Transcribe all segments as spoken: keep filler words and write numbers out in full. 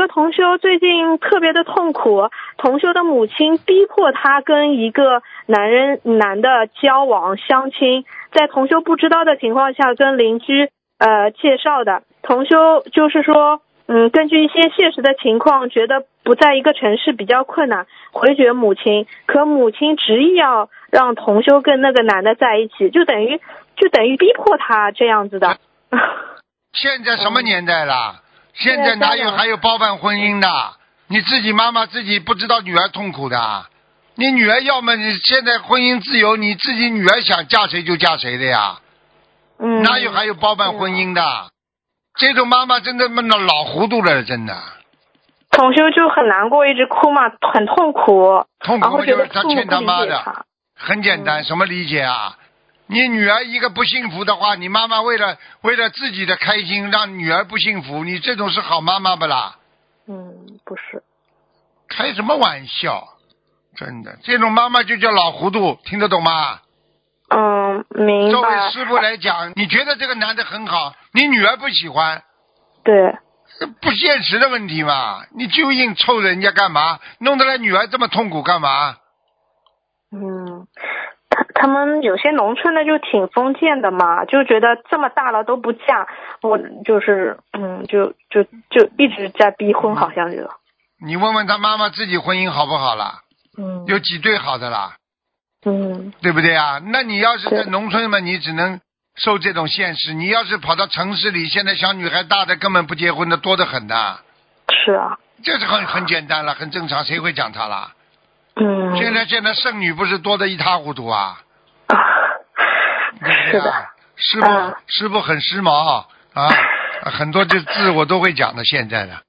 个同修最近特别的痛苦，同修的母亲逼迫他跟一个男人男的交往相亲，在同修不知道的情况下跟邻居呃介绍的。同修就是说嗯，根据一些现实的情况，觉得不在一个城市比较困难，回绝母亲，可母亲执意要让同修跟那个男的在一起，就等于就等于逼迫他这样子的。 现在什么年代了？现在哪有还有包办婚姻的？你自己妈妈自己不知道女儿痛苦的。你女儿要么你现在婚姻自由，你自己女儿想嫁谁就嫁谁的呀。 嗯， 哪有还有包办婚姻的？这种妈妈真的闷到老糊涂了，真的。 同修就很难过，一直哭嘛，很痛苦， 痛苦就是他欠他妈的。 他很简单、嗯，什么理解啊？你女儿一个不幸福的话，你妈妈为了为了自己的开心，让女儿不幸福，你这种是好妈妈不啦？ 嗯，不是。 开什么玩笑？真的，这种妈妈就叫老糊涂，听得懂吗？ 嗯，明白。 作为师傅来讲，你觉得这个男的很好，你女儿不喜欢， 对， 不现实的问题嘛？你就硬凑人家干嘛？弄得来女儿这么痛苦干嘛？ 嗯，他他们有些农村的就挺封建的嘛，就觉得这么大了都不嫁，我就是嗯，就就就一直在逼婚，好像就。 你问问他妈妈自己婚姻好不好啦？ 嗯， 有几对好的啦？ 嗯， 对不对啊？那你要是在农村嘛，你只能受这种现实。你要是跑到城市里，现在小女孩大的根本不结婚的多得很的。 是啊。 这是很很简单了，很正常，谁会讲他啦？ 嗯。 现在现在剩女不是多得一塌糊涂啊？ 啊， 是的。师傅、啊、师傅很时髦啊，很多这字我都会讲的，现在的。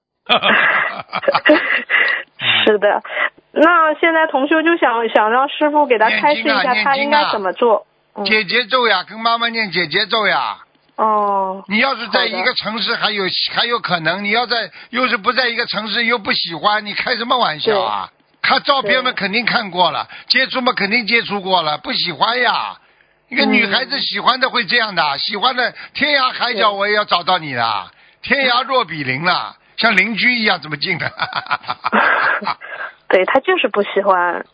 是的。那现在同修就想想让师傅给他开示一下，他应该怎么做？ 嗯、解节奏呀，跟妈妈念解节奏呀。 哦。 你要是在一个城市还有还有可能，你要在又是不在一个城市又不喜欢，你开什么玩笑啊？看照片嘛肯定看过了，接触嘛肯定接触过了，不喜欢呀。一个女孩子喜欢的会这样的，嗯、喜欢的天涯海角我也要找到你的，天涯若比邻了，像邻居一样怎么近的？ 对，他就是不喜欢。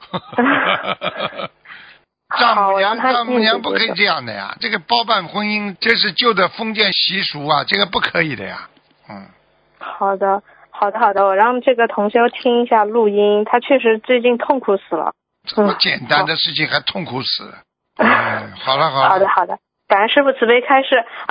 丈母娘，丈母娘不可以这样的呀！这个包办婚姻，这是旧的封建习俗啊，这个不可以的呀。嗯。 好的，好的，好的，我让这个同修听一下录音，他确实最近痛苦死了。 这么简单的事情还痛苦死了。嗯，好了好了。 好的好的，感恩师父慈悲开示。